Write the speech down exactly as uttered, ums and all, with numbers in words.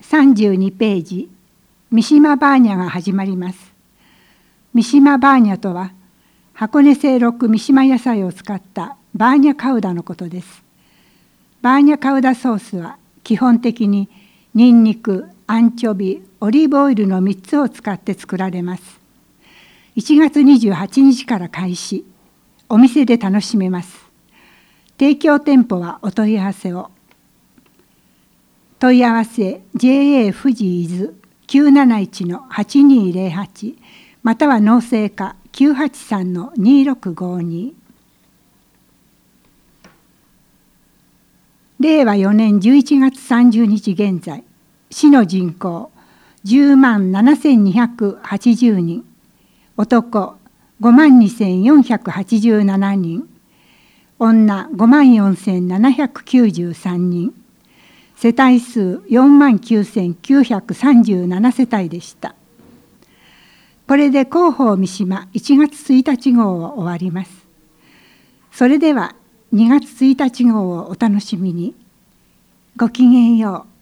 さんじゅうにページ、三島バーニャが始まります。三島バーニャとは、箱根清六三島野菜を使ったバーニャカウダのことです。バーニャカウダソースは基本的にニンニク、アンチョビ、オリーブオイルのみっつを使って作られます。いちがつにじゅうはちにちから開始、お店で楽しめます。提供店舗はお問い合わせを。問い合わせ ジェーエー 富士伊豆 きゅうなないちのはちにーぜろはち または農政課 きゅうはちさんのにろくごに。れいわよねんじゅういちがつさんじゅうにち現在、市の人口じゅうまんななせんにひゃくはちじゅうにん、男ごまんにせんよんひゃくはちじゅうななにん、女ごまんよんせんななひゃくきゅうじゅうさんにん、世帯数よんまんきゅうせんきゅうひゃくさんじゅうななせたいでした。これで広報三島いちがつついたち号を終わります。それではにがつついたち号をお楽しみに。ごきげんよう。